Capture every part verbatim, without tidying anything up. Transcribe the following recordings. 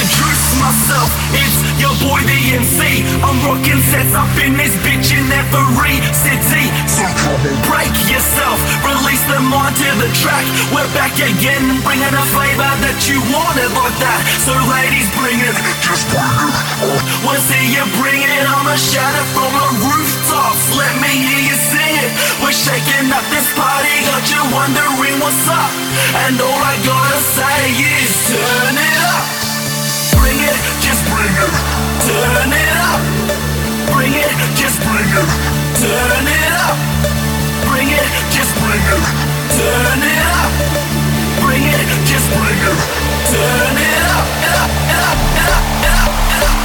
introduce myself, it's your boy the M C. I'm rocking sets up in this bitch in every city. So come on, break yourself, release the mind to the track. We're back again, bringing a flavor that you wanted like that. So ladies, bring it, just bring it. Wanna see you bring it, I'ma shout it from the rooftops. Let me hear you sing it. We're shaking up this party, got you wondering what's up. And all I gotta say is turn it up. Bring it, just bring it. Turn it up. Bring it, just bring it. Turn it up. Bring it, just bring it. Turn it up. Bring it, just bring it. Turn it up, it up, it up, it up, it up, it up.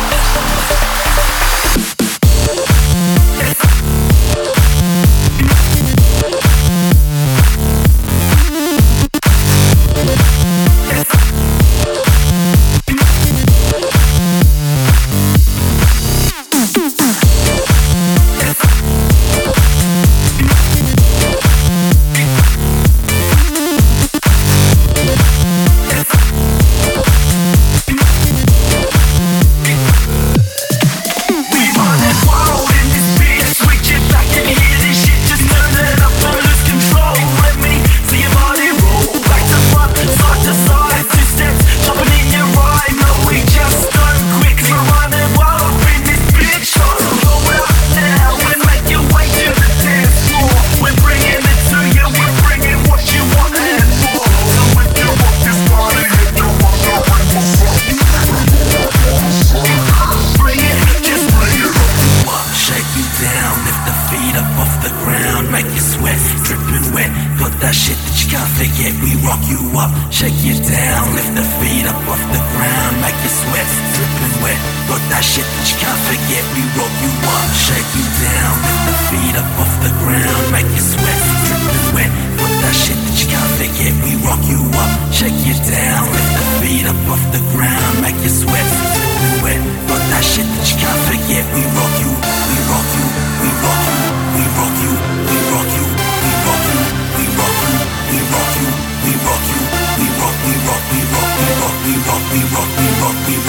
Shake you down, lift the feet up off the ground, make you sweat, dripping wet. Got that shit that you can't forget, we rock you up. Shake you down, lift the feet up off the ground, make you sweat, dripping wet. Got that shit that you can't forget, we rock you up. Shake you down, lift the feet up off the ground, make you sweat, dripping wet. Got that shit that you can't forget, we rock you, we rock you, we rock you, we rock you, we rock you, we rock you, we rock you, we rock you, we rock you. We rock, we rock, we rock, we rock, we rock, we rock, we rock, we